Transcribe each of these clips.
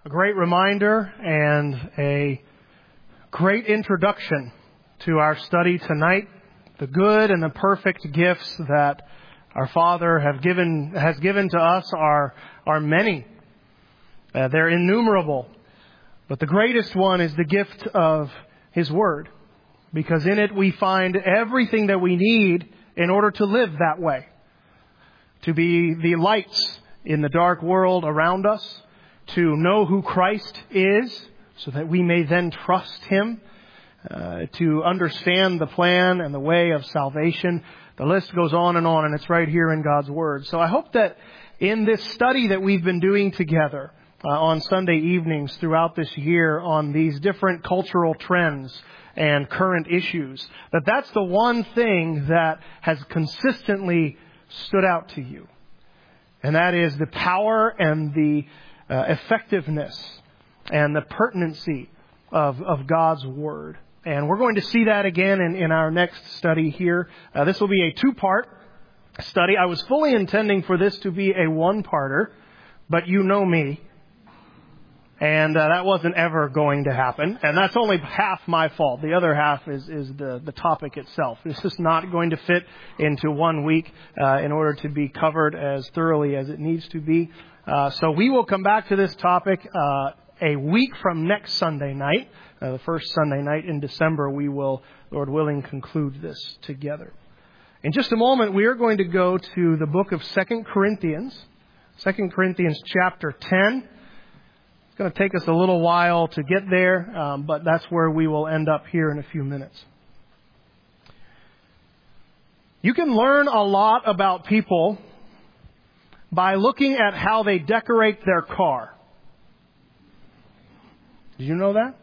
A great reminder and a great introduction to our study tonight. The good and the perfect gifts that our Father has given to us are many. They're innumerable. But the greatest one is the gift of His Word, because in it we find everything that we need in order to live that way, to be the lights in the dark world around us, to know who Christ is so that we may then trust Him, to understand the plan and the way of salvation. The list goes on, and it's right here in God's Word. So I hope that in this study that we've been doing together on Sunday evenings throughout this year on these different cultural trends and current issues, that's the one thing that has consistently stood out to you. And that is the power and the effectiveness and the pertinency of God's Word. And we're going to see that again in our next study here. This will be a two-part study. I was fully intending for this to be a one-parter, but you know me. And that wasn't ever going to happen. And that's only half my fault. The other half is the topic itself. This is not going to fit into 1 week in order to be covered as thoroughly as it needs to be. So we will come back to this topic a week from next Sunday night. The first Sunday night in December, we will, Lord willing, conclude this together. In just a moment, we are going to go to the book of 2 Corinthians. 2 Corinthians chapter 10. It's going to take us a little while to get there, but that's where we will end up here in a few minutes. You can learn a lot about people by looking at how they decorate their car. Did you know that?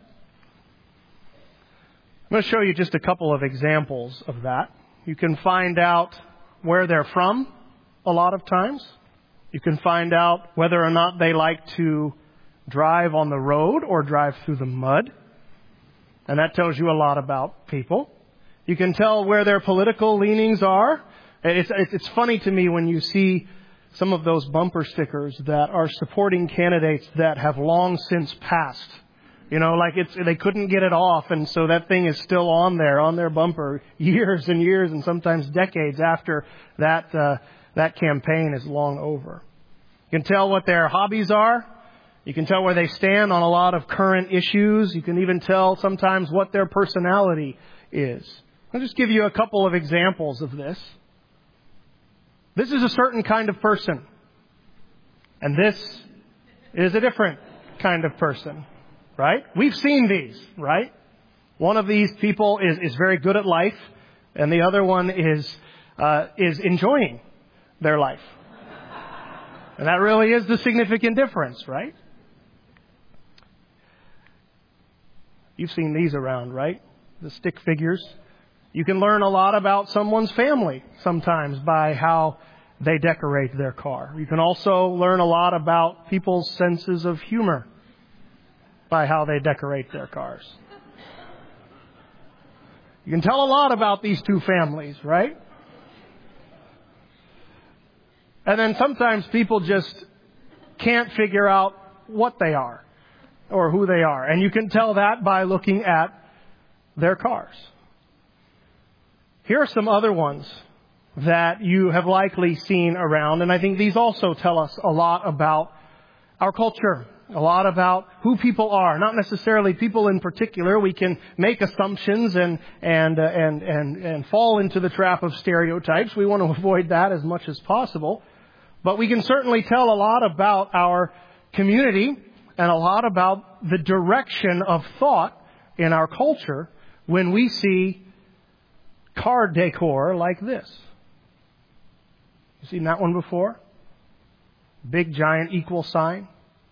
I'm going to show you just a couple of examples of that. You can find out where they're from a lot of times. You can find out whether or not they like to drive on the road or drive through the mud. And that tells you a lot about people. You can tell where their political leanings are. It's funny to me when you see some of those bumper stickers that are supporting candidates that have long since passed. You know, like they couldn't get it off, and so that thing is still on their bumper years and years and sometimes decades after that campaign is long over. You can tell what their hobbies are. You can tell where they stand on a lot of current issues. You can even tell sometimes what their personality is. I'll just give you a couple of examples of this. This is a certain kind of person, and this is a different kind of person. Right? We've seen these, right? One of these people is very good at life, and the other one is enjoying their life. And that really is the significant difference, right? You've seen these around, right? The stick figures. You can learn a lot about someone's family sometimes by how they decorate their car. You can also learn a lot about people's senses of humor by how they decorate their cars. You can tell a lot about these two families, right? And then sometimes people just can't figure out what they are or who they are. And you can tell that by looking at their cars. Here are some other ones that you have likely seen around, and I think these also tell us a lot about our culture. A lot about who people are, not necessarily people in particular. We can make assumptions and fall into the trap of stereotypes. We want to avoid that as much as possible. But we can certainly tell a lot about our community and a lot about the direction of thought in our culture when we see car decor like this. You seen that one before? Big giant equal sign.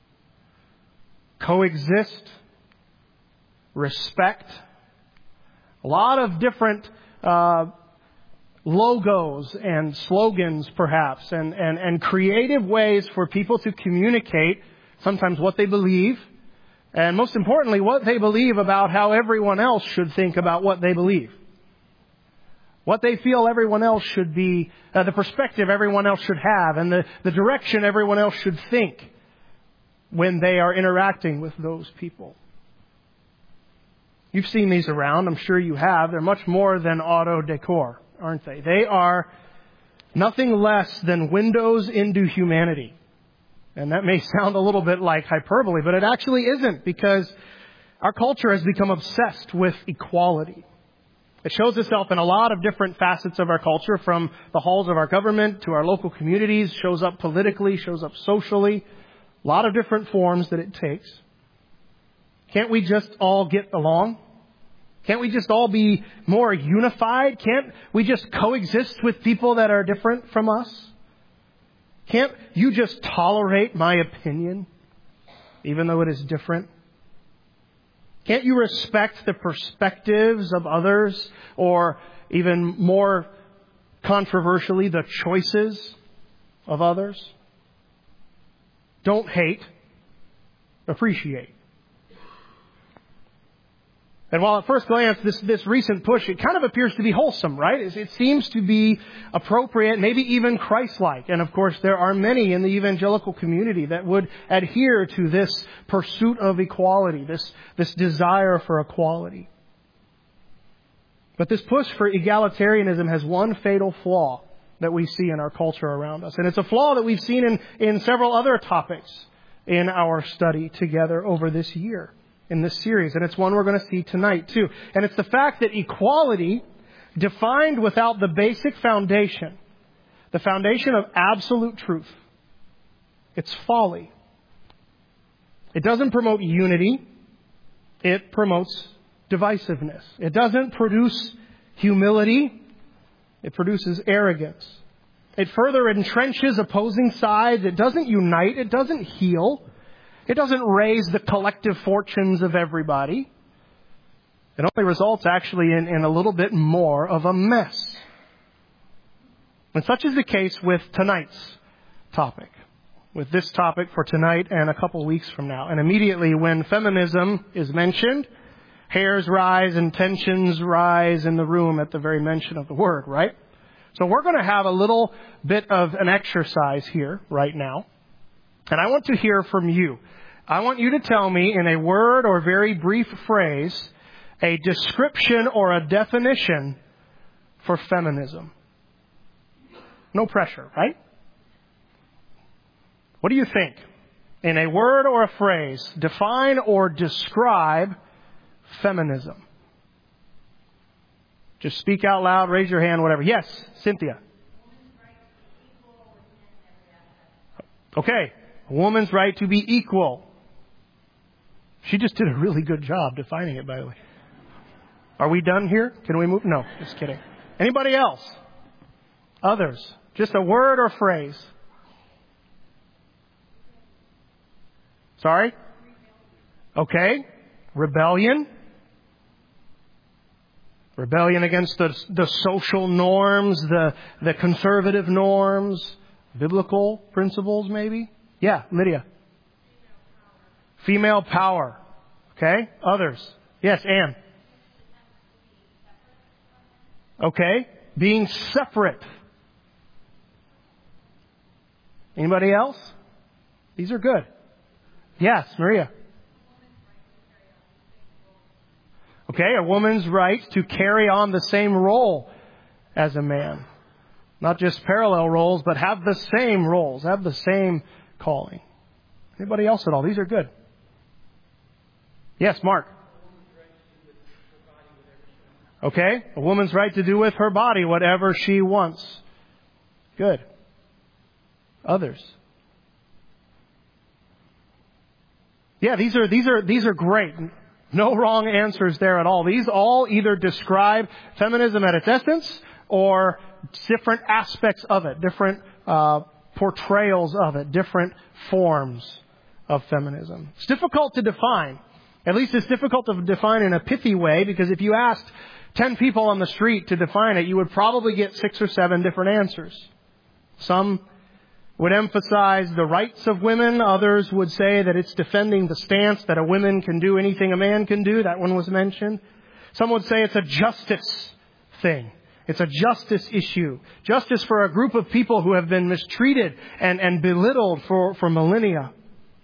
Coexist, respect, a lot of different logos and slogans perhaps, and creative ways for people to communicate sometimes what they believe, and most importantly, what they believe about how everyone else should think about what they believe. What they feel everyone else should be, the perspective everyone else should have, and the direction everyone else should think when they are interacting with those people. You've seen these around. I'm sure you have. They're much more than auto decor, aren't they? They are nothing less than windows into humanity. And that may sound a little bit like hyperbole, but it actually isn't, because our culture has become obsessed with equality. It shows itself in a lot of different facets of our culture, from the halls of our government to our local communities, shows up politically, shows up socially. A lot of different forms that it takes. Can't we just all get along? Can't we just all be more unified? Can't we just coexist with people that are different from us? Can't you just tolerate my opinion, even though it is different? Can't you respect the perspectives of others, or even more controversially, the choices of others? Don't hate, appreciate. And while at first glance this recent push, it kind of appears to be wholesome, right? It seems to be appropriate, maybe even Christ-like. And of course, there are many in the evangelical community that would adhere to this pursuit of equality, this desire for equality. But this push for egalitarianism has one fatal flaw that we see in our culture around us. And it's a flaw that we've seen in several other topics in our study together over this year, in this series. And it's one we're going to see tonight too. And it's the fact that equality, defined without the basic foundation, the foundation of absolute truth, it's folly. It doesn't promote unity. It promotes divisiveness. It doesn't produce humility. It produces arrogance. It further entrenches opposing sides. It doesn't unite. It doesn't heal. It doesn't raise the collective fortunes of everybody. It only results actually in a little bit more of a mess. And such is the case with tonight's topic. With this topic for tonight and a couple weeks from now. And immediately when feminism is mentioned, hairs rise and tensions rise in the room at the very mention of the word, right? So we're going to have a little bit of an exercise here right now. And I want to hear from you. I want you to tell me in a word or very brief phrase a description or a definition for feminism. No pressure, right? What do you think? In a word or a phrase, define or describe feminism. Just speak out loud, raise your hand, whatever. Yes, Cynthia. Okay. A woman's right to be equal. She just did a really good job defining it, by the way. Are we done here? Can we move? No, just kidding. Anybody else? Others? Just a word or phrase. Sorry? Okay. Rebellion. Rebellion against the social norms, the conservative norms, biblical principles maybe. Yeah, Lydia. Female power. Okay. Others. Yes, Anne. Okay. Being separate. Anybody else? These are good. Yes, Maria. Okay, a woman's right to carry on the same role as a man. Not just parallel roles, but have the same roles, have the same calling. Anybody else at all? These are good. Yes, Mark. Okay, a woman's right to do with her body whatever she wants. Good. Others. Yeah, these are great. No wrong answers there at all. These all either describe feminism at its essence or different aspects of it, different portrayals of it, different forms of feminism. It's difficult to define. At least it's difficult to define in a pithy way, because if you asked 10 people on the street to define it, you would probably get 6 or 7 different answers. Some would emphasize the rights of women. Others would say that it's defending the stance that a woman can do anything a man can do. That one was mentioned. Some would say it's a justice thing. It's a justice issue. Justice for a group of people who have been mistreated and belittled for millennia.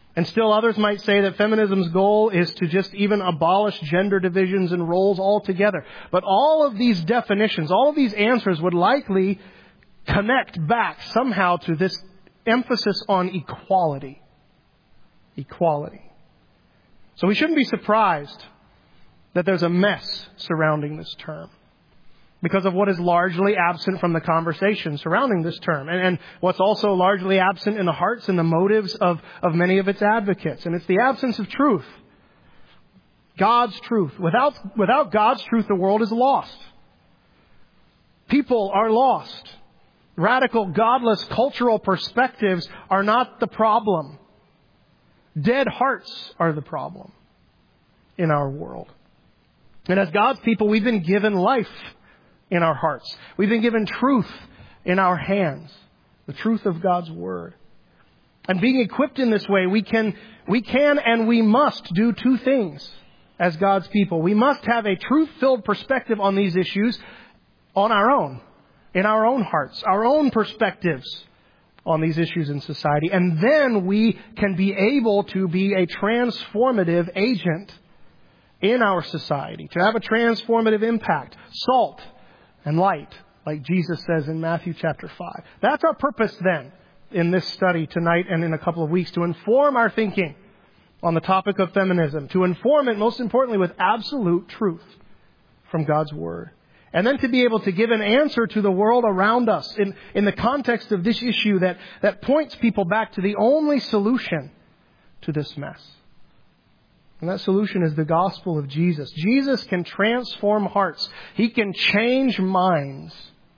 And still others might say that feminism's goal is to just even abolish gender divisions and roles altogether. But all of these definitions, all of these answers would likely connect back somehow to this emphasis on equality. Equality. So we shouldn't be surprised that there's a mess surrounding this term, because of what is largely absent from the conversation surrounding this term, and what's also largely absent in the hearts and the motives of many of its advocates. And it's the absence of truth. God's truth. Without God's truth, the world is lost. People are lost. Radical, godless, cultural perspectives are not the problem. Dead hearts are the problem in our world. And as God's people, we've been given life in our hearts. We've been given truth in our hands, the truth of God's Word. And being equipped in this way, we can and we must do two things as God's people. We must have a truth-filled perspective on these issues on our own, in our own hearts, our own perspectives on these issues in society. And then we can be able to be a transformative agent in our society, to have a transformative impact. Salt and light, like Jesus says in Matthew chapter 5. That's our purpose then in this study tonight and in a couple of weeks, to inform our thinking on the topic of feminism, to inform it most importantly with absolute truth from God's Word. And then to be able to give an answer to the world around us in the context of this issue that points people back to the only solution to this mess. And that solution is the gospel of Jesus. Jesus can transform hearts. He can change minds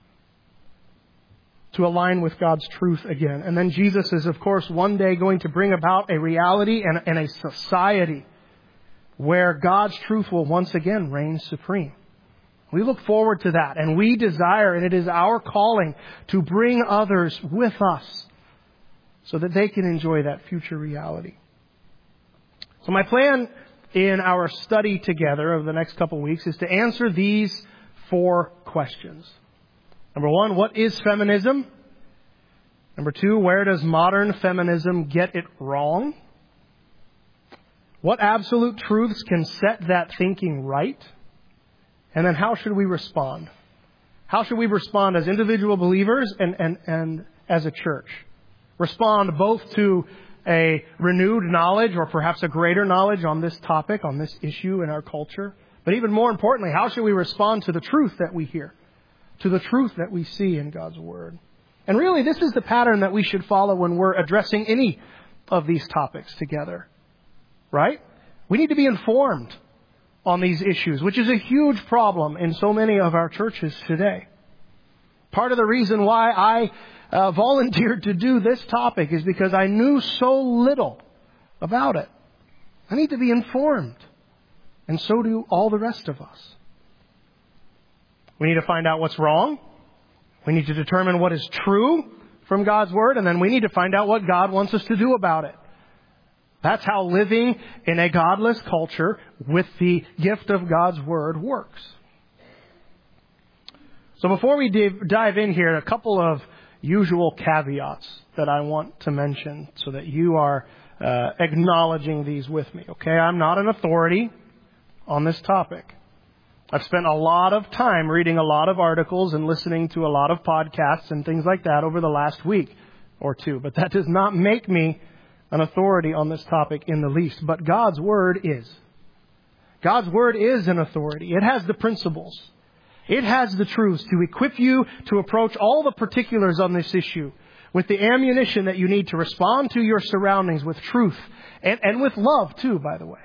to align with God's truth again. And then Jesus is, of course, one day going to bring about a reality and a society where God's truth will once again reign supreme. We look forward to that, and we desire, and it is our calling to bring others with us so that they can enjoy that future reality. So my plan in our study together over the next couple of weeks is to answer these 4 questions. Number 1, what is feminism? Number 2, where does modern feminism get it wrong? What absolute truths can set that thinking right? And then how should we respond? How should we respond as individual believers and as a church? Respond both to a renewed knowledge or perhaps a greater knowledge on this topic, on this issue in our culture. But even more importantly, how should we respond to the truth that we hear, to the truth that we see in God's Word? And really, this is the pattern that we should follow when we're addressing any of these topics together. Right? We need to be informed on these issues, which is a huge problem in so many of our churches today. Part of the reason why I volunteered to do this topic is because I knew so little about it. I need to be informed. And so do all the rest of us. We need to find out what's wrong. We need to determine what is true from God's Word. And then we need to find out what God wants us to do about it. That's how living in a godless culture with the gift of God's Word works. So before we dive in here, a couple of usual caveats that I want to mention so that you are acknowledging these with me. Okay, I'm not an authority on this topic. I've spent a lot of time reading a lot of articles and listening to a lot of podcasts and things like that over the last week or two. But that does not make me an authority on this topic in the least. But God's Word is. God's Word is an authority. It has the principles. It has the truths to equip you to approach all the particulars on this issue with the ammunition that you need to respond to your surroundings with truth and with love too, by the way.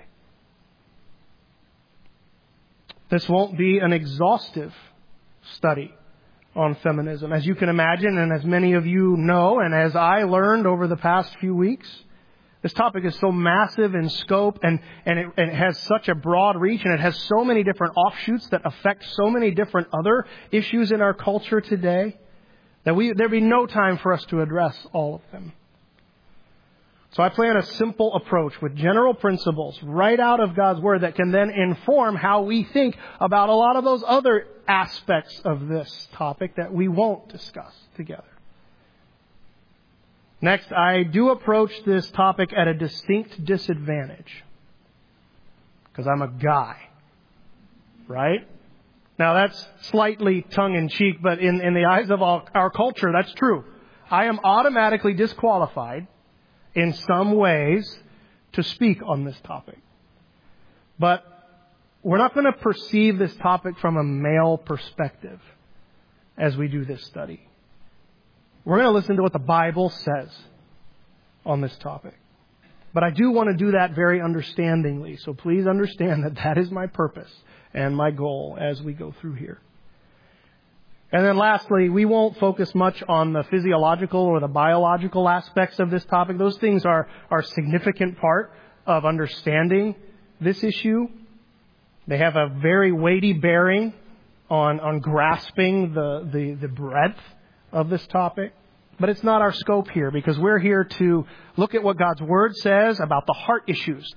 This won't be an exhaustive study on feminism. As you can imagine, and as many of you know, and as I learned over the past few weeks, this topic is so massive in scope and it has such a broad reach, and it has so many different offshoots that affect so many different other issues in our culture today that there'd be no time for us to address all of them. So I plan a simple approach with general principles right out of God's Word that can then inform how we think about a lot of those other aspects of this topic that we won't discuss together. Next, I do approach this topic at a distinct disadvantage because I'm a guy, right? Now that's slightly tongue-in-cheek, but in the eyes of our culture, that's true. I am automatically disqualified in some ways to speak on this topic. But we're not going to perceive this topic from a male perspective as we do this study. We're going to listen to what the Bible says on this topic. But I do want to do that very understandingly. So please understand that that is my purpose and my goal as we go through here. And then lastly, we won't focus much on the physiological or the biological aspects of this topic. Those things are a significant part of understanding this issue. They have a very weighty bearing on grasping the breadth of this topic. But it's not our scope here because we're here to look at what God's Word says about the heart issues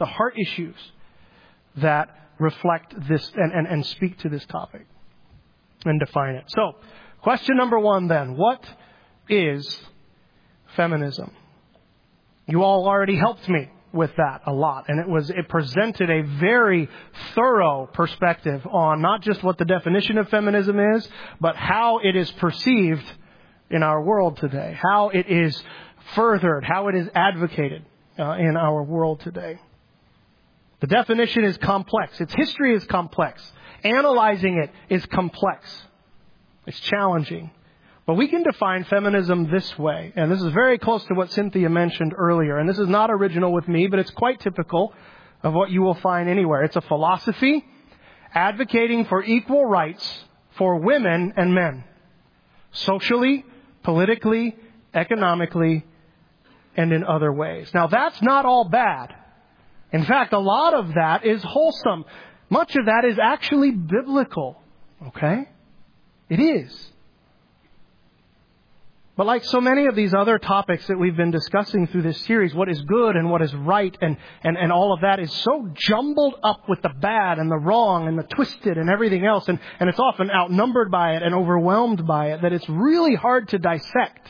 that reflect this and speak to this topic and define it. So, question number 1 then. What is feminism? You all already helped me with that a lot. And it presented a very thorough perspective on not just what the definition of feminism is, but how it is perceived in our world today, how it is furthered, how it is advocated in our world today. The definition is complex. Its history is complex. Analyzing it is complex. It's challenging. But we can define feminism this way, and this is very close to what Cynthia mentioned earlier, and this is not original with me, but it's quite typical of what you will find anywhere. It's a philosophy advocating for equal rights for women and men, socially, politically, economically, and in other ways. Now, that's not all bad. In fact, a lot of that is wholesome. Much of that is actually biblical. Okay? It is. But like so many of these other topics that we've been discussing through this series, what is good and what is right and all of that is so jumbled up with the bad and the wrong and the twisted and everything else. And it's often outnumbered by it and overwhelmed by it that it's really hard to dissect.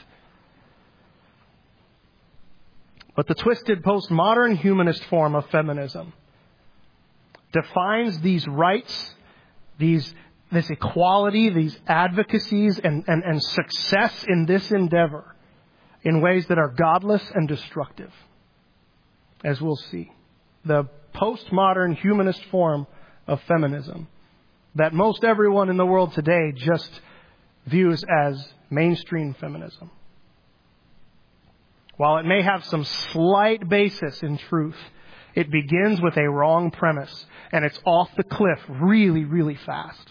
But the twisted postmodern humanist form of feminism defines these rights, this equality, these advocacies, and success in this endeavor in ways that are godless and destructive, as we'll see. The postmodern humanist form of feminism that most everyone in the world today just views as mainstream feminism. While it may have some slight basis in truth, it begins with a wrong premise, and it's off the cliff really, really fast.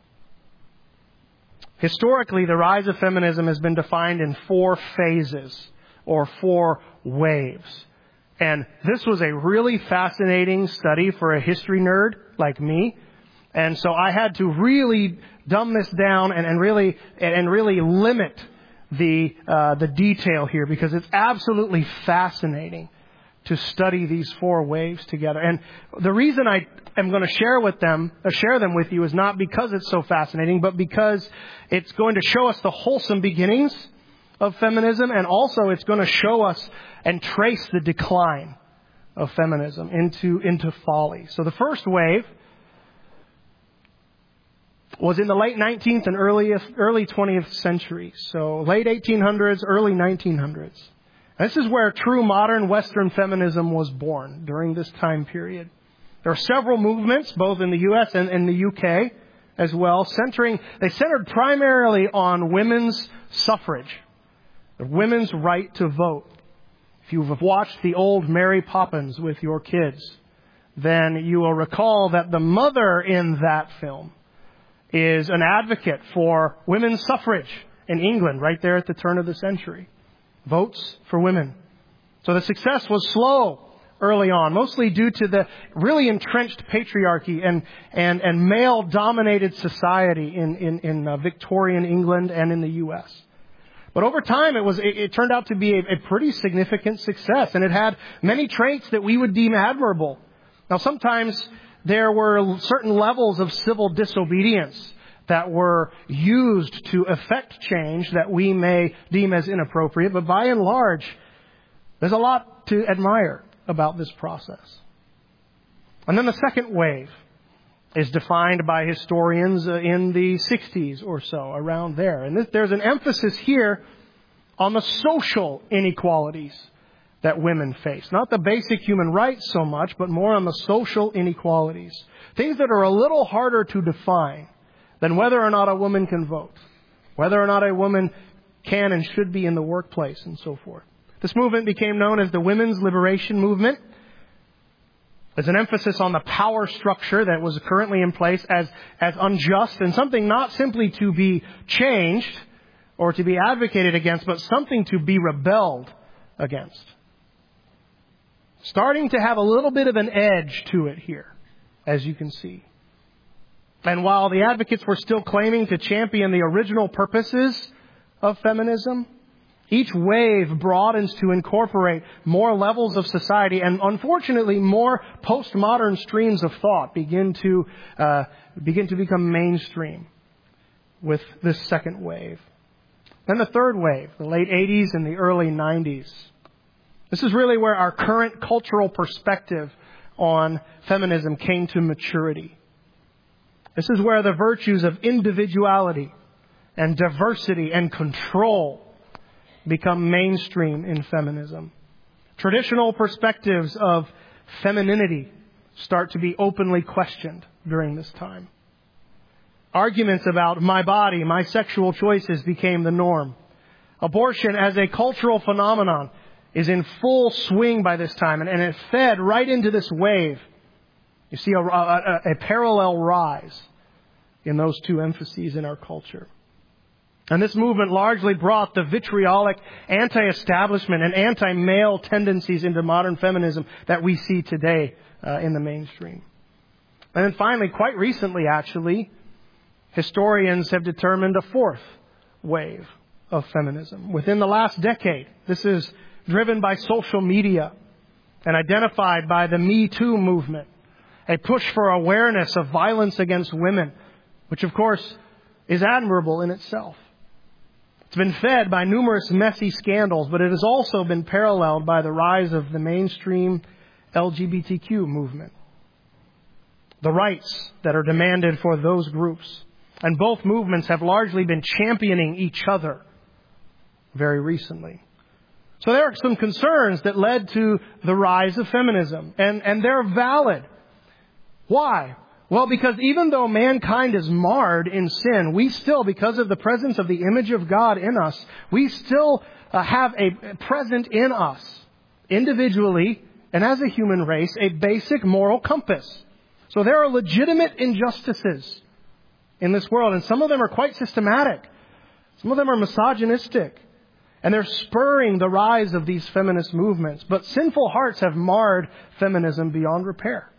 Historically, the rise of feminism has been defined in 4 phases or 4 waves. And this was a really fascinating study for a history nerd like me. And so I had to really dumb this down and really limit the detail here because it's absolutely fascinating to study these 4 waves together. And the reason I am going to share them with you is not because it's so fascinating, but because it's going to show us the wholesome beginnings of feminism, and also it's going to show us and trace the decline of feminism into folly. So the first wave was in the late 19th and early 20th century. So late 1800s, early 1900s. This is where true modern Western feminism was born during this time period. There are several movements, both in the U.S. and in the U.K. as well, they centered primarily on women's suffrage, the women's right to vote. If you've watched the old Mary Poppins with your kids, then you will recall that the mother in that film is an advocate for women's suffrage in England right there at the turn of the century. Votes for women. So the success was slow early on, mostly due to the really entrenched patriarchy and male-dominated society in Victorian England and in the U.S. But over time, it turned out to be a pretty significant success, and it had many traits that we would deem admirable. Now, sometimes there were certain levels of civil disobedience that were used to effect change that we may deem as inappropriate. But by and large, There's a lot to admire about this process. And then the second wave is defined by historians in the 60s or so, around there. And there's an emphasis here on the social inequalities that women face. Not the basic human rights so much, but more on the social inequalities. Things that are a little harder to define than whether or not a woman can vote, whether or not a woman can and should be in the workplace, and so forth. This movement became known as the Women's Liberation Movement. There's an emphasis on the power structure that was currently in place as unjust and something not simply to be changed or to be advocated against, but something to be rebelled against. Starting to have a little bit of an edge to it here, as you can see. And while the advocates were still claiming to champion the original purposes of feminism, each wave broadens to incorporate more levels of society, and unfortunately more postmodern streams of thought begin to become mainstream with this second wave. Then the third wave, the late 80s and the early 90s. This is really where our current cultural perspective on feminism came to maturity. This is where the virtues of individuality and diversity and control become mainstream in feminism. Traditional perspectives of femininity start to be openly questioned during this time. Arguments about my body, my sexual choices became the norm. Abortion as a cultural phenomenon is in full swing by this time, and it fed right into this wave. You see a parallel rise in those two emphases in our culture. And this movement largely brought the vitriolic anti-establishment and anti-male tendencies into modern feminism that we see today in the mainstream. And then finally, quite recently actually, historians have determined a fourth wave of feminism. Within the last decade, this is driven by social media and identified by the Me Too movement, a push for awareness of violence against women, which of course is admirable in itself. It's been fed by numerous messy scandals, but it has also been paralleled by the rise of the mainstream LGBTQ movement. The rights that are demanded for those groups. And both movements have largely been championing each other very recently. So there are some concerns that led to the rise of feminism, and they're valid. Why? Well, because even though mankind is marred in sin, we still, because of the presence of the image of God in us, we still have a present in us, individually and as a human race, a basic moral compass. So there are legitimate injustices in this world, and some of them are quite systematic. Some of them are misogynistic. And they're spurring the rise of these feminist movements. But sinful hearts have marred feminism beyond repair.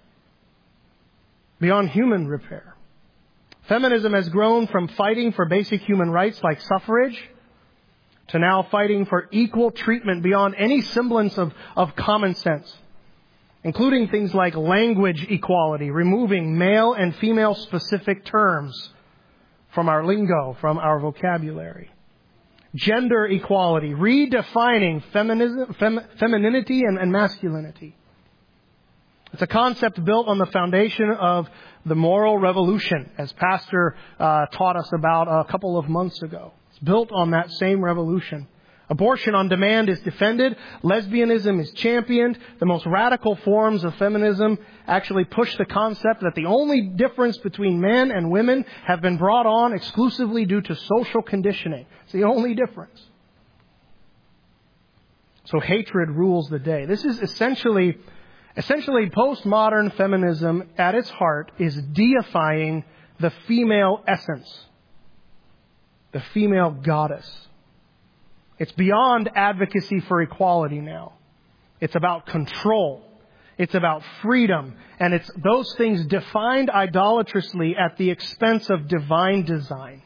Beyond human repair. Feminism has grown from fighting for basic human rights like suffrage to now fighting for equal treatment beyond any semblance of common sense, including things like language equality, removing male and female specific terms from our lingo, from our vocabulary. Gender equality, redefining femininity and masculinity. It's a concept built on the foundation of the moral revolution, as Pastor taught us about a couple of months ago. It's built on that same revolution. Abortion on demand is defended. Lesbianism is championed. The most radical forms of feminism actually push the concept that the only difference between men and women have been brought on exclusively due to social conditioning. It's the only difference. So hatred rules the day. This is essentially postmodern feminism at its heart is deifying the female essence, the female goddess. It's beyond advocacy for equality now. It's about control. It's about freedom. And it's those things defined idolatrously at the expense of divine design.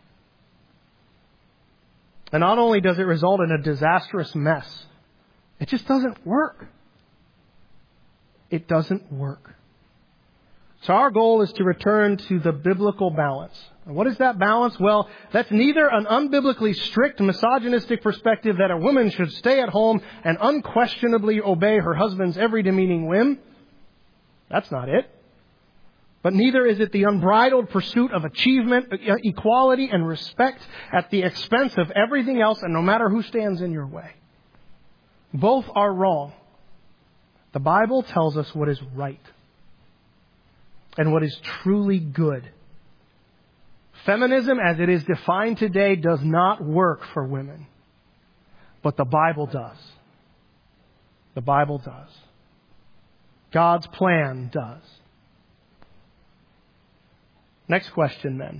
And not only does it result in a disastrous mess, it just doesn't work. It doesn't work. So our goal is to return to the biblical balance. And what is that balance? Well, that's neither an unbiblically strict misogynistic perspective that a woman should stay at home and unquestionably obey her husband's every demeaning whim. That's not it. But neither is it the unbridled pursuit of achievement, equality, and respect at the expense of everything else and no matter who stands in your way. Both are wrong. The Bible tells us what is right and what is truly good. Feminism, as it is defined today, does not work for women. But the Bible does. The Bible does. God's plan does. Next question then.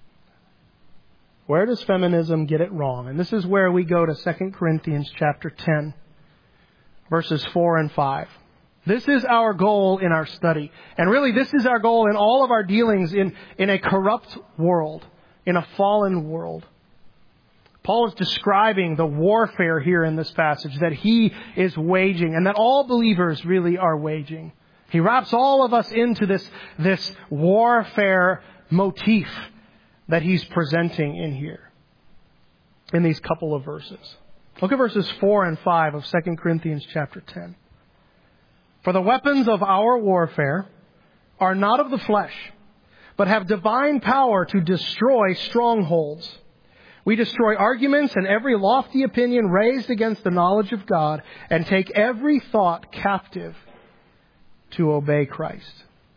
Where does feminism get it wrong? And this is where we go to 2 Corinthians chapter 10, verses 4 and 5. This is our goal in our study. And really, this is our goal in all of our dealings in a corrupt world, in a fallen world. Paul is describing the warfare here in this passage that he is waging and that all believers really are waging. He wraps all of us into this warfare motif that he's presenting in here, in these couple of verses. Look at verses 4 and 5 of 2 Corinthians chapter 10. For the weapons of our warfare are not of the flesh, but have divine power to destroy strongholds. We destroy arguments and every lofty opinion raised against the knowledge of God and take every thought captive to obey Christ.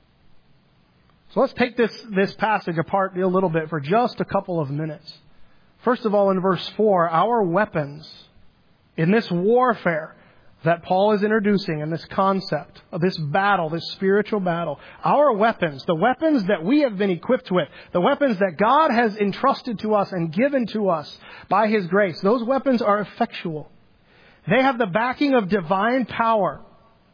So let's take this passage apart a little bit for just a couple of minutes. First of all, in verse 4, our weapons in this warfare that Paul is introducing in this concept of this battle, this spiritual battle, our weapons, the weapons that we have been equipped with, the weapons that God has entrusted to us and given to us by His grace, those weapons are effectual. They have the backing of divine power.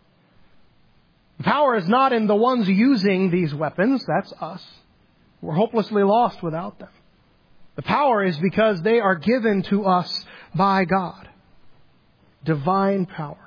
The power is not in the ones using these weapons. That's us. We're hopelessly lost without them. The power is because they are given to us by God. Divine power.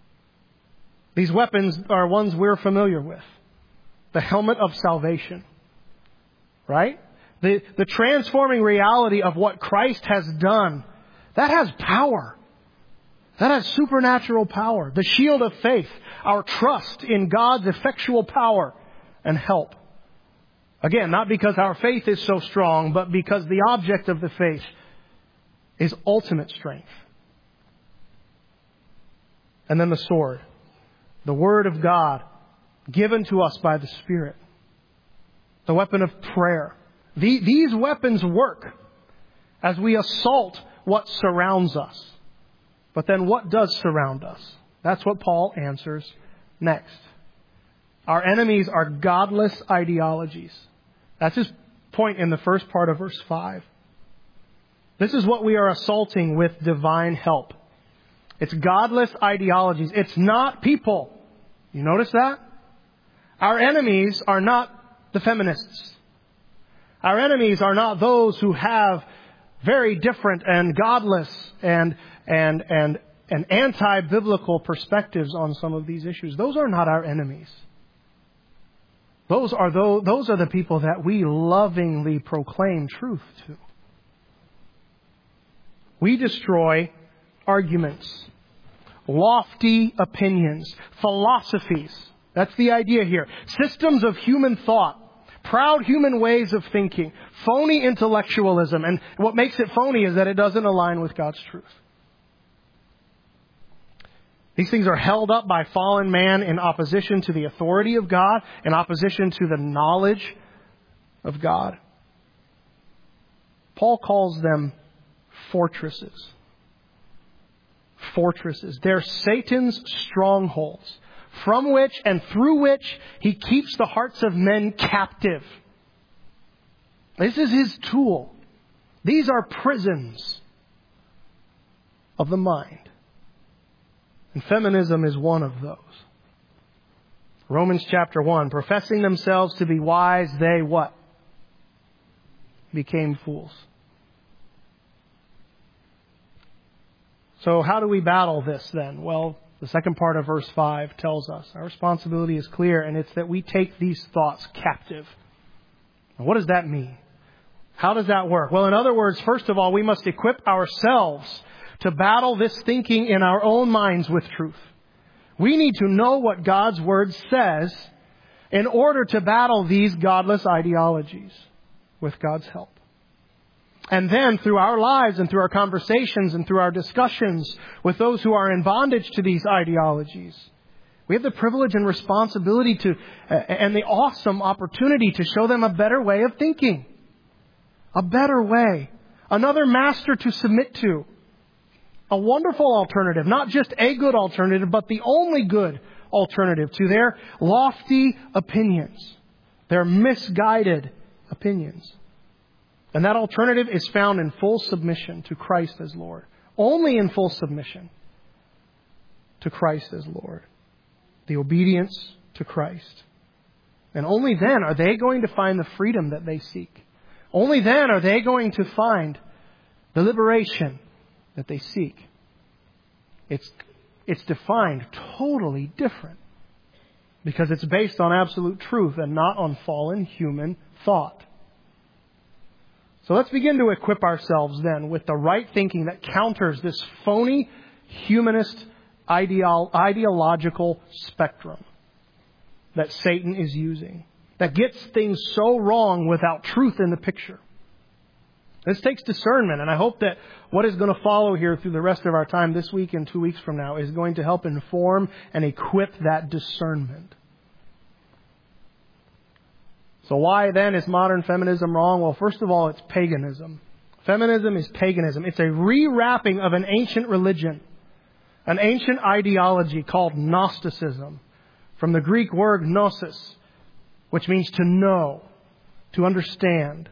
These weapons are ones we're familiar with. The helmet of salvation. Right? The transforming reality of what Christ has done. That has power. That has supernatural power. The shield of faith. Our trust in God's effectual power and help. Again, not because our faith is so strong, but because the object of the faith is ultimate strength. And then the sword. The Word of God given to us by the Spirit. The weapon of prayer. These weapons work as we assault what surrounds us. But then what does surround us? That's what Paul answers next. Our enemies are godless ideologies. That's his point in the first part of verse 5. This is what we are assaulting with divine help. It's godless ideologies. It's not people. You notice that? Our enemies are not the feminists. Our enemies are not those who have very different and godless and anti-biblical perspectives on some of these issues. Those are not our enemies. Those are the people that we lovingly proclaim truth to. We destroy arguments, lofty opinions, philosophies. That's the idea here. Systems of human thought, proud human ways of thinking, phony intellectualism. And what makes it phony is that it doesn't align with God's truth. These things are held up by fallen man in opposition to the authority of God, in opposition to the knowledge of God. Paul calls them fortresses. Fortresses. They're Satan's strongholds, from which and through which he keeps the hearts of men captive. This is his tool. These are prisons of the mind. And feminism is one of those. Romans chapter 1, professing themselves to be wise, they what? Became fools. So how do we battle this then? Well, The second part of verse 5 tells us our responsibility is clear, and it's that we take these thoughts captive. Now, what does that mean? How does that work? Well, in other words, first of all, we must equip ourselves to battle this thinking in our own minds with truth. We need to know what God's Word says in order to battle these godless ideologies with God's help. And then through our lives and through our conversations and through our discussions with those who are in bondage to these ideologies, we have the privilege and responsibility and the awesome opportunity to show them a better way of thinking. A better way. Another master to submit to. A wonderful alternative. Not just a good alternative, but the only good alternative to their lofty opinions. Their misguided opinions. And that alternative is found in full submission to Christ as Lord. Only in full submission to Christ as Lord. The obedience to Christ. And only then are they going to find the freedom that they seek. Only then are they going to find the liberation that they seek. It's defined totally different. Because it's based on absolute truth and not on fallen human thought. So let's begin to equip ourselves then with the right thinking that counters this phony humanist ideological spectrum that Satan is using. That gets things so wrong without truth in the picture. This takes discernment, and I hope that what is going to follow here through the rest of our time this week and 2 weeks from now is going to help inform and equip that discernment. So why then is modern feminism wrong? Well, first of all, it's paganism. Feminism is paganism. It's a rewrapping of an ancient religion, an ancient ideology called Gnosticism, from the Greek word gnosis, which means to know, to understand.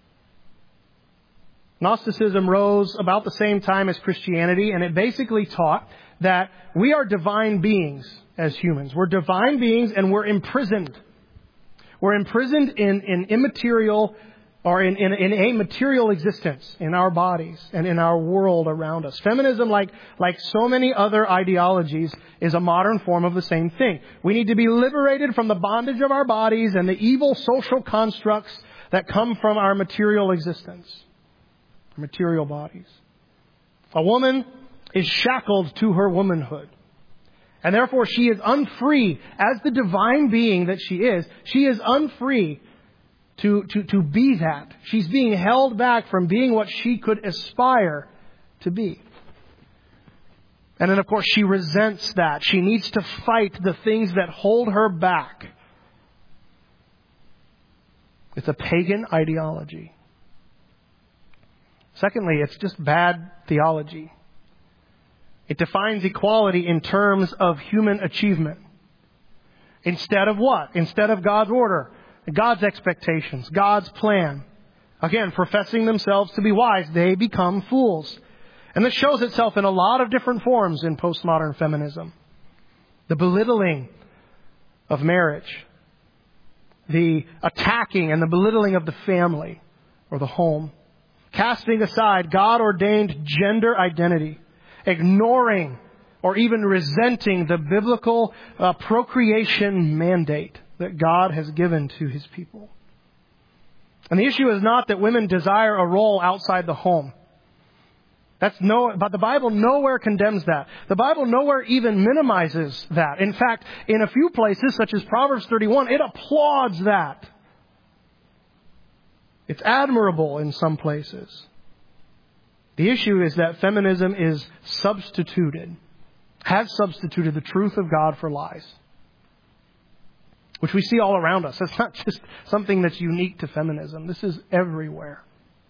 Gnosticism rose about the same time as Christianity, and it basically taught that we are divine beings as humans. We're divine beings and we're imprisoned. We're imprisoned in immaterial or in a material existence in our bodies and in our world around us. Feminism, like so many other ideologies, is a modern form of the same thing. We need to be liberated from the bondage of our bodies and the evil social constructs that come from our material existence, our material bodies. A woman is shackled to her womanhood. And therefore she is unfree. As the divine being that she is unfree to be that. She's being held back from being what she could aspire to be. And then of course she resents that. She needs to fight the things that hold her back. It's a pagan ideology. Secondly, it's just bad theology. It defines equality in terms of human achievement. Instead of what? Instead of God's order, God's expectations, God's plan. Again, professing themselves to be wise, they become fools. And this shows itself in a lot of different forms in postmodern feminism. The belittling of marriage. The attacking and the belittling of the family or the home. Casting aside God-ordained gender identity. Ignoring or even resenting the biblical procreation mandate that God has given to His people. And the issue is not that women desire a role outside the home. But the Bible nowhere condemns that. The Bible nowhere even minimizes that. In fact, in a few places, such as Proverbs 31, it applauds that. It's admirable in some places. The issue is that feminism has substituted the truth of God for lies. Which we see all around us. It's not just something that's unique to feminism. This is everywhere.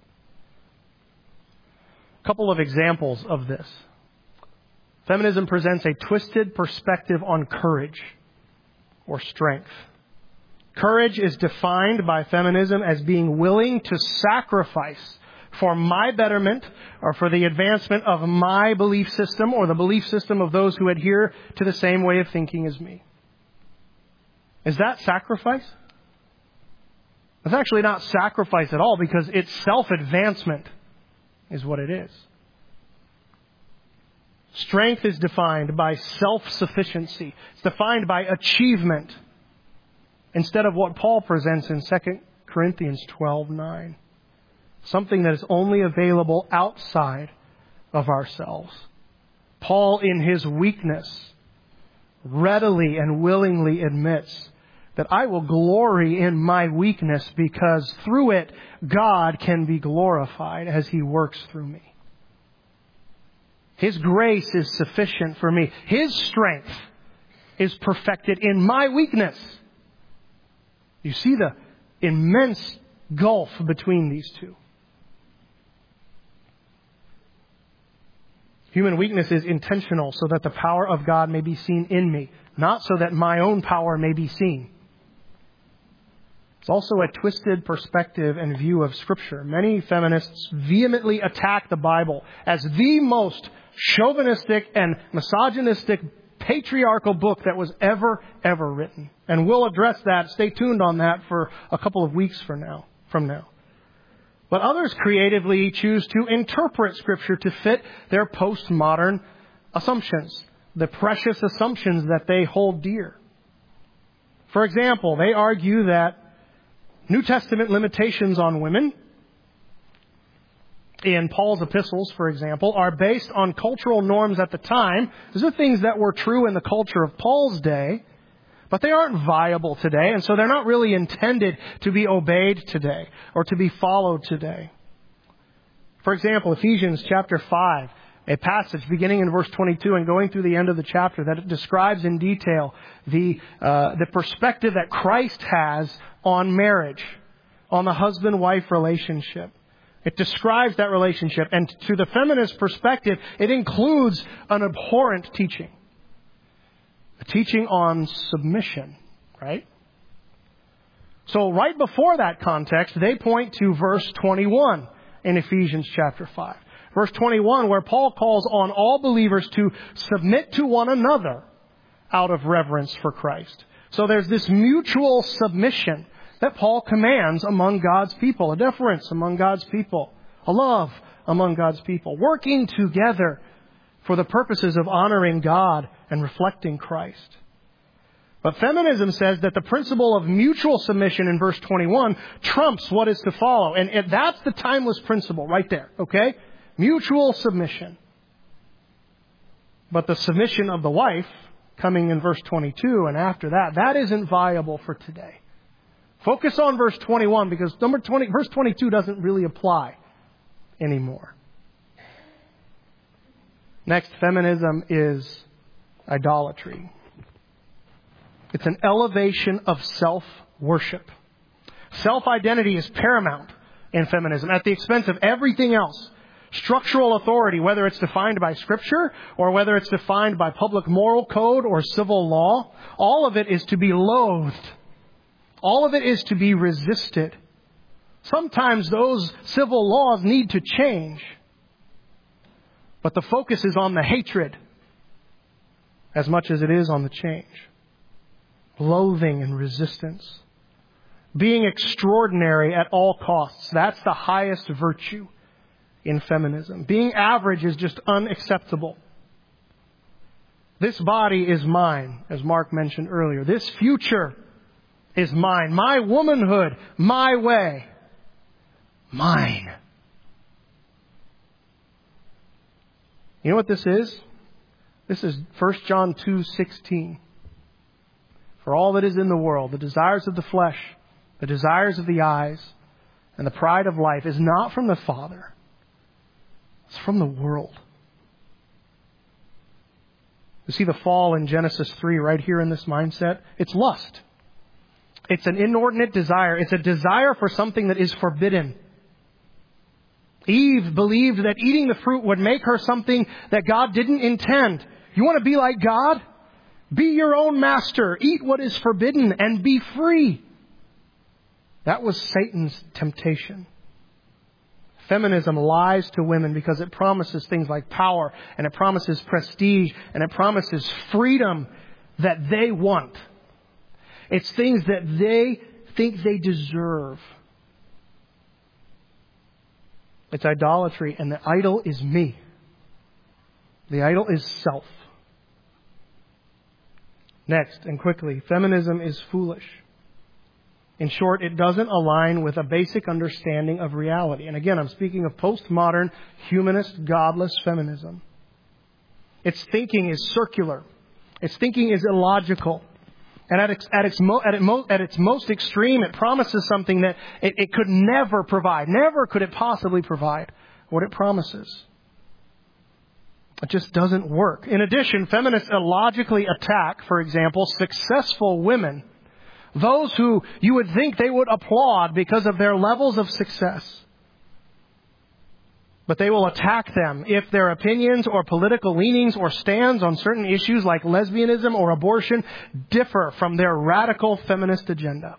A couple of examples of this. Feminism presents a twisted perspective on courage or strength. Courage is defined by feminism as being willing to sacrifice for my betterment or for the advancement of my belief system or the belief system of those who adhere to the same way of thinking as me. Is that sacrifice? It's actually not sacrifice at all because it's self-advancement is what it is. Strength is defined by self-sufficiency. It's defined by achievement instead of what Paul presents in 2 Corinthians 12:9. Something that is only available outside of ourselves. Paul, in his weakness, readily and willingly admits that I will glory in my weakness because through it, God can be glorified as He works through me. His grace is sufficient for me. His strength is perfected in my weakness. You see the immense gulf between these two. Human weakness is intentional so that the power of God may be seen in me, not so that my own power may be seen. It's also a twisted perspective and view of Scripture. Many feminists vehemently attack the Bible as the most chauvinistic and misogynistic patriarchal book that was ever written. And we'll address that. Stay tuned on that for a couple of weeks from now. But others creatively choose to interpret Scripture to fit their postmodern assumptions, the precious assumptions that they hold dear. For example, they argue that New Testament limitations on women in Paul's epistles, for example, are based on cultural norms at the time. These are things that were true in the culture of Paul's day, but they aren't viable today, and so they're not really intended to be obeyed today or to be followed today. For example, Ephesians chapter 5, a passage beginning in verse 22 and going through the end of the chapter that describes in detail the perspective that Christ has on marriage, on the husband-wife relationship. It describes that relationship, and to the feminist perspective, it includes an abhorrent teaching. A teaching on submission, right? So right before that context, they point to verse 21 in Ephesians chapter 5. Verse 21, where Paul calls on all believers to submit to one another out of reverence for Christ. So there's this mutual submission that Paul commands among God's people, a deference among God's people, a love among God's people, working together for the purposes of honoring God and reflecting Christ. But feminism says that the principle of mutual submission in verse 21 trumps what is to follow. And that's the timeless principle right there, okay? Mutual submission. But the submission of the wife, coming in verse 22 and after that, that isn't viable for today. Focus on verse 21 because verse 22 doesn't really apply anymore. Next, feminism is idolatry. It's an elevation of self-worship. Self-identity is paramount in feminism at the expense of everything else. Structural authority, whether it's defined by Scripture or whether it's defined by public moral code or civil law, all of it is to be loathed. All of it is to be resisted. Sometimes those civil laws need to change. But the focus is on the hatred as much as it is on the change. Loathing and resistance. Being extraordinary at all costs. That's the highest virtue in feminism. Being average is just unacceptable. This body is mine, as Mark mentioned earlier. This future is mine. My womanhood, my way, mine. You know what this is? This is 1 John 2:16. For all that is in the world, the desires of the flesh, the desires of the eyes, and the pride of life is not from the Father. It's from the world. You see the fall in Genesis 3 right here in this mindset? It's lust. It's an inordinate desire. It's a desire for something that is forbidden. Eve believed that eating the fruit would make her something that God didn't intend. You want to be like God? Be your own master. Eat what is forbidden and be free. That was Satan's temptation. Feminism lies to women because it promises things like power, and it promises prestige, and it promises freedom that they want. It's things that they think they deserve. It's idolatry, and the idol is me. The idol is self. Next, and quickly, feminism is foolish. In short, it doesn't align with a basic understanding of reality. And again, I'm speaking of postmodern, humanist, godless feminism. Its thinking is circular. Its thinking is illogical. And at its most extreme, it promises something that it could never provide. Never could it possibly provide what it promises. It just doesn't work. In addition, feminists illogically attack, for example, successful women. Those who you would think they would applaud because of their levels of success. But they will attack them if their opinions or political leanings or stands on certain issues like lesbianism or abortion differ from their radical feminist agenda.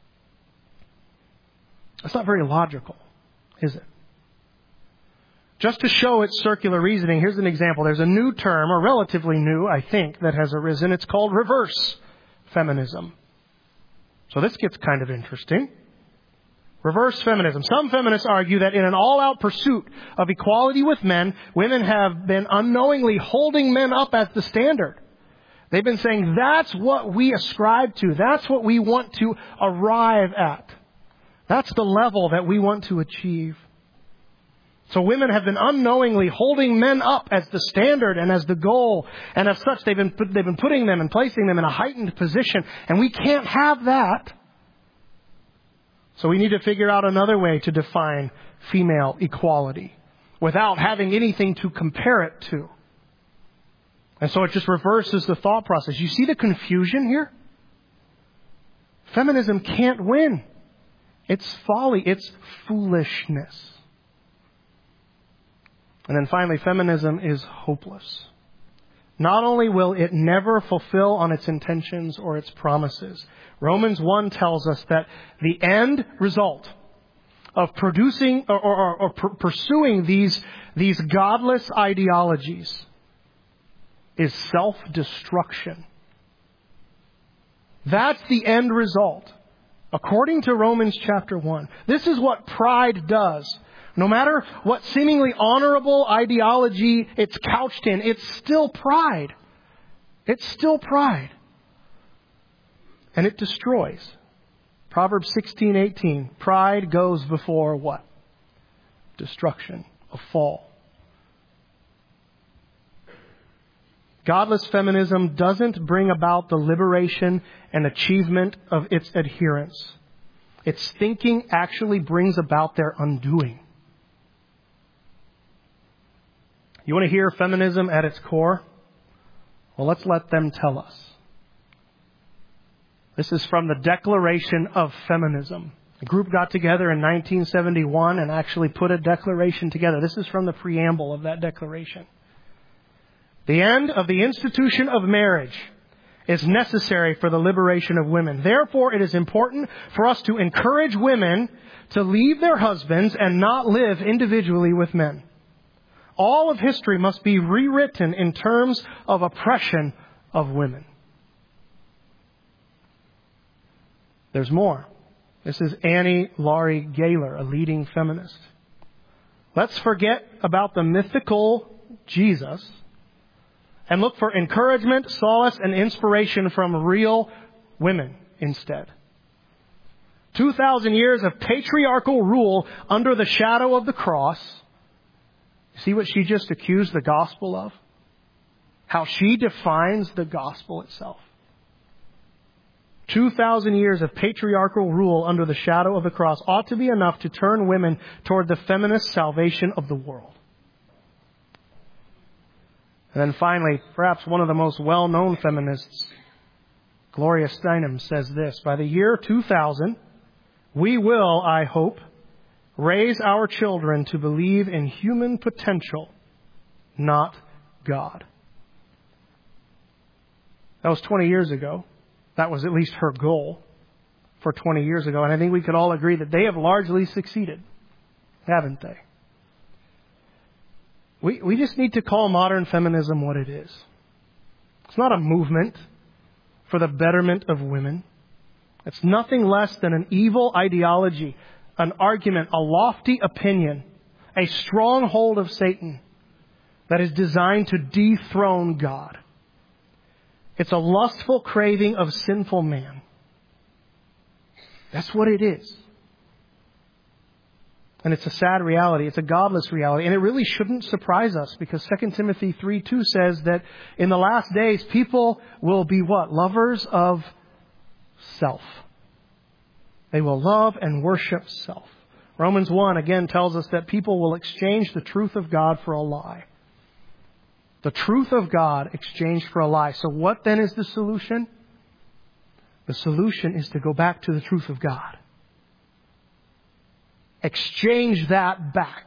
That's not very logical, is it? Just to show its circular reasoning, here's an example. There's a new term, or relatively new, I think, that has arisen. It's called reverse feminism. So this gets kind of interesting. Reverse feminism. Some feminists argue that in an all-out pursuit of equality with men, women have been unknowingly holding men up as the standard. They've been saying, that's what we ascribe to. That's what we want to arrive at. That's the level that we want to achieve. So women have been unknowingly holding men up as the standard and as the goal. And as such, they've been putting them and placing them in a heightened position. And we can't have that. So we need to figure out another way to define female equality without having anything to compare it to. And so it just reverses the thought process. You see the confusion here? Feminism can't win. It's folly. It's foolishness. And then finally, feminism is hopeless. Not only will it never fulfill on its intentions or its promises, Romans 1 tells us that the end result of producing or pursuing these godless ideologies is self-destruction. That's the end result. According to Romans chapter 1. This is what pride does. No matter what seemingly honorable ideology it's couched in, it's still pride. It's still pride. And it destroys. Proverbs 16:18. Pride goes before what? Destruction, a fall. Godless feminism doesn't bring about the liberation and achievement of its adherents. Its thinking actually brings about their undoing. You want to hear feminism at its core? Well, let's let them tell us. This is from the Declaration of Feminism. A group got together in 1971 and actually put a declaration together. This is from the preamble of that declaration. The end of the institution of marriage is necessary for the liberation of women. Therefore, it is important for us to encourage women to leave their husbands and not live individually with men. All of history must be rewritten in terms of oppression of women. There's more. This is Annie Laurie Gaylor, a leading feminist. Let's forget about the mythical Jesus and look for encouragement, solace, and inspiration from real women instead. 2,000 years of patriarchal rule under the shadow of the cross. See what she just accused the gospel of? How she defines the gospel itself. 2,000 years of patriarchal rule under the shadow of the cross ought to be enough to turn women toward the feminist salvation of the world. And then finally, perhaps one of the most well-known feminists, Gloria Steinem, says this: by the year 2000, we will, I hope, raise our children to believe in human potential, not God. That was 20 years ago. That was at least her goal for 20 years ago. And I think we could all agree that they have largely succeeded, haven't they? We just need to call modern feminism what it is. It's not a movement for the betterment of women. It's nothing less than an evil ideology, an argument, a lofty opinion, a stronghold of Satan, that is designed to dethrone God. It's a lustful craving of sinful man. That's what it is. And it's a sad reality. It's a godless reality. And it really shouldn't surprise us, because 2 Timothy 3:2 says that in the last days, people will be what? Lovers of self. They will love and worship self. Romans 1 again tells us that people will exchange the truth of God for a lie. The truth of God exchanged for a lie. So what then is the solution? The solution is to go back to the truth of God. Exchange that back.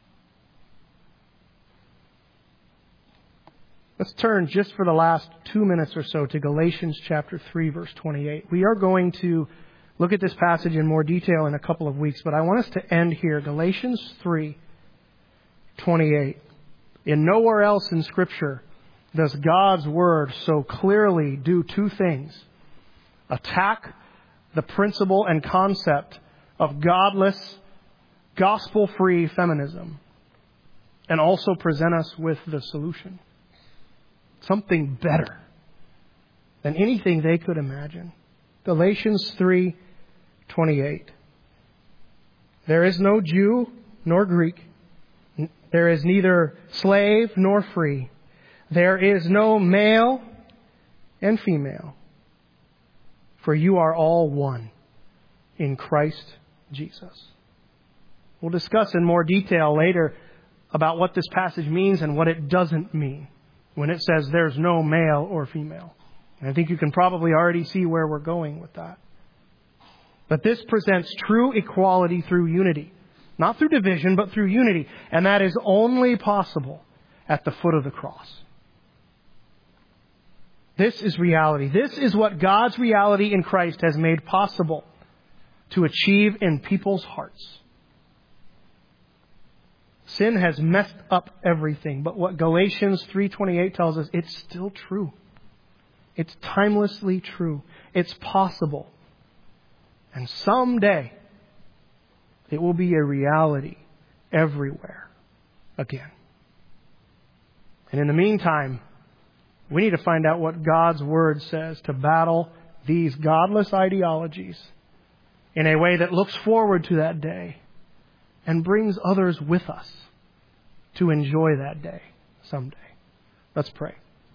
Let's turn just for the last 2 minutes or so to Galatians chapter 3, verse 28. We are going to look at this passage in more detail in a couple of weeks, but I want us to end here. Galatians 3, 28. In nowhere else in Scripture does God's Word so clearly do two things: attack the principle and concept of godless, gospel-free feminism, and also present us with the solution. Something better than anything they could imagine. Galatians 3:28. There is no Jew nor Greek. There is neither slave nor free. There is no male and female. For you are all one in Christ Jesus. We'll discuss in more detail later about what this passage means and what it doesn't mean when it says there's no male or female. And I think you can probably already see where we're going with that. But this presents true equality through unity. Not through division, but through unity. And that is only possible at the foot of the cross. This is reality. This is what God's reality in Christ has made possible to achieve in people's hearts. Sin has messed up everything, but what Galatians 3:28 tells us, it's still true. It's timelessly true. It's possible. And someday, it will be a reality everywhere again. And in the meantime, we need to find out what God's Word says to battle these godless ideologies in a way that looks forward to that day and brings others with us to enjoy that day someday. Let's pray.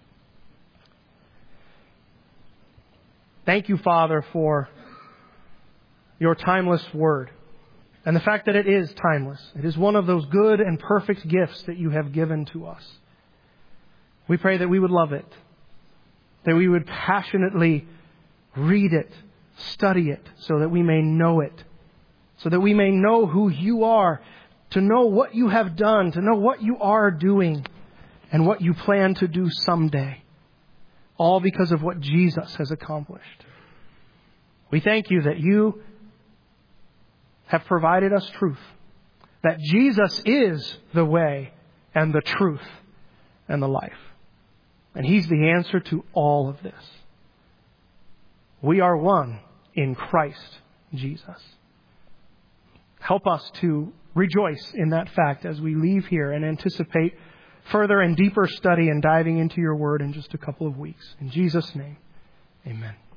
Thank you, Father, for your timeless Word and the fact that it is timeless. It is one of those good and perfect gifts that you have given to us. We pray that we would love it, that we would passionately read it, study it, so that we may know it, so that we may know who you are, to know what you have done, to know what you are doing, and what you plan to do someday. All because of what Jesus has accomplished. We thank you that you have provided us truth, that Jesus is the way and the truth and the life. And He's the answer to all of this. We are one in Christ Jesus. Help us to rejoice in that fact as we leave here and anticipate further and deeper study and diving into your Word in just a couple of weeks. In Jesus' name, amen.